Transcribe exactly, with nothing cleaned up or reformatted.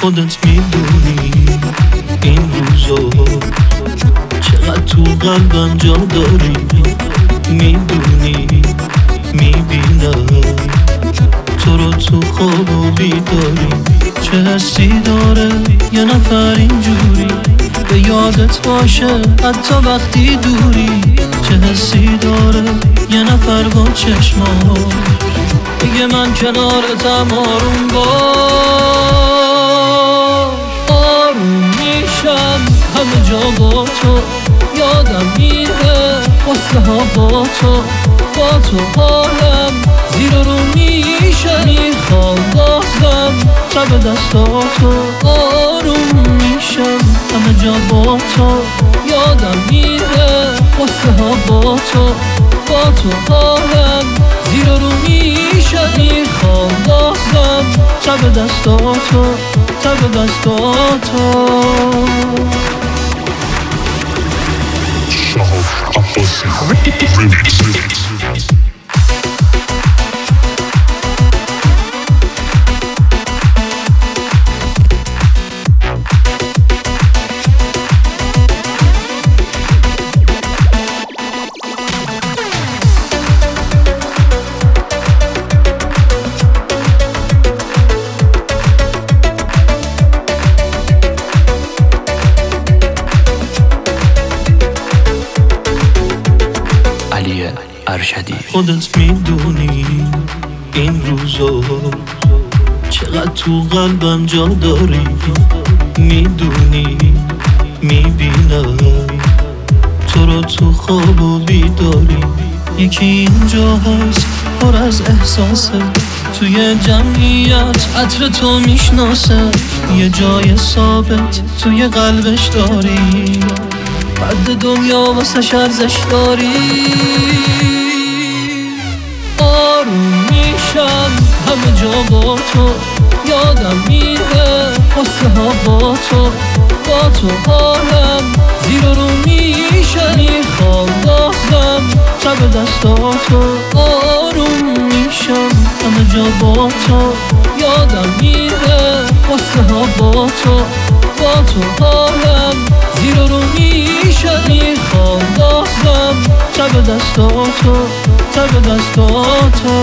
خودت میدونی این روزا چقدر تو قلبم جا داری. میدونی میبینم تو رو تو خواب و بیداری. چه حسی داره یه نفر اینجوری به یادت باشه حتی وقتی دوری. چه حسی داره یه نفر با چشماش میگه من کنارتم آروم باش. آروم میشم همه جا با تو، یادم میره قصه ها با تو. با تو حالم زیر رو میشه، میخوام بازم شب دستاتو. آروم میشم همه جا با تو، یادم میره قصه ها با تو. با تو حالم زیر رو میشه، میخوام بازم شب دستاتو، شب دستاتو. Shahab Abbasi Remix. ارشدی. خودت میدونی این روزا چقدر تو قلبم جا داری. میدونی میبینم تو رو تو خواب و بیداری. یکی اینجا هست پر از احساسه، توی جمعیت عطر تو میشناسه. یه جای ثابت توی قلبش داری، قد دنیا واسه ارزش داری. آروم میشم همه جا با تو، یادم میره قصه ها با تو. با تو حالم زیر رو میشه، میخوام بازم شب دستاتو. آروم میشم همه جا با تو، یادم میره قصه ها با تو. با تو حالم زیر رو میشه، میخوام بازم شب دستاتو، شب دستاتو.